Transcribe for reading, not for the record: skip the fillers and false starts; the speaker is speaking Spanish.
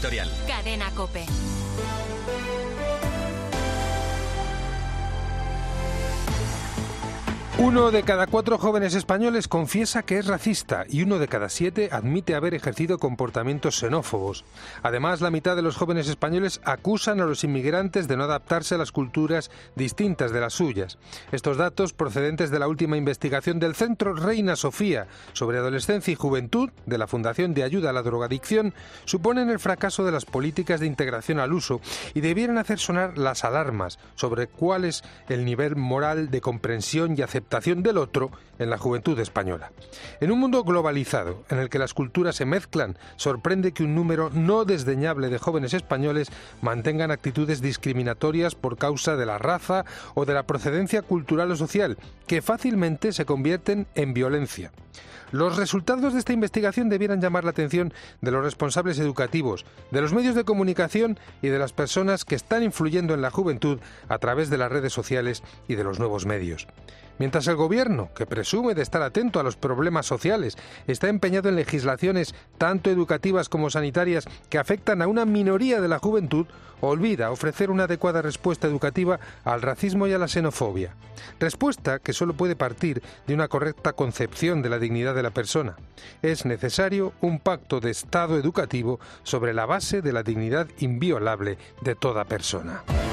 Editorial. Cadena COPE. Uno de cada 4 jóvenes españoles confiesa que es racista y 1 de cada 7 admite haber ejercido comportamientos xenófobos. Además, la mitad de los jóvenes españoles acusan a los inmigrantes de no adaptarse a las culturas distintas de las suyas. Estos datos, procedentes de la última investigación del Centro Reina Sofía sobre adolescencia y juventud de la Fundación de Ayuda a la Drogadicción, suponen el fracaso de las políticas de integración al uso y debieran hacer sonar las alarmas sobre cuál es el nivel moral de comprensión y aceptación del otro en la juventud española. En un mundo globalizado, en el que las culturas se mezclan, sorprende que un número no desdeñable de jóvenes españoles mantengan actitudes discriminatorias por causa de la raza o de la procedencia cultural o social, que fácilmente se convierten en violencia. Los resultados de esta investigación debieran llamar la atención de los responsables educativos, de los medios de comunicación y de las personas que están influyendo en la juventud a través de las redes sociales y de los nuevos medios. Mientras el gobierno, que presume de estar atento a los problemas sociales, está empeñado en legislaciones tanto educativas como sanitarias que afectan a una minoría de la juventud, olvida ofrecer una adecuada respuesta educativa al racismo y a la xenofobia. Respuesta que solo puede partir de una correcta concepción de la dignidad de la persona. Es necesario un pacto de Estado educativo sobre la base de la dignidad inviolable de toda persona.